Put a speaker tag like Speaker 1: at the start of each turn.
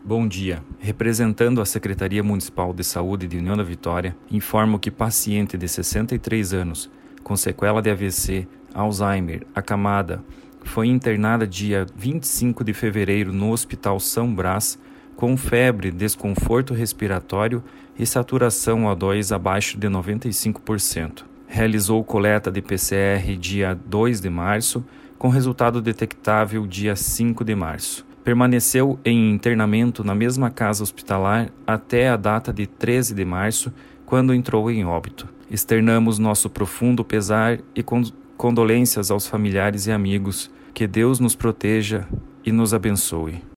Speaker 1: Bom dia. Representando a Secretaria Municipal de Saúde de União da Vitória, informo que paciente de 63 anos, com sequela de AVC, Alzheimer, acamada, foi internada dia 25 de fevereiro no Hospital São Brás, com febre, desconforto respiratório e saturação O2 abaixo de 95%. Realizou coleta de PCR dia 2 de março, com resultado detectável dia 5 de março. Permaneceu em internamento na mesma casa hospitalar até a data de 13 de março, quando entrou em óbito. Externamos nosso profundo pesar e condolências aos familiares e amigos. Que Deus nos proteja e nos abençoe.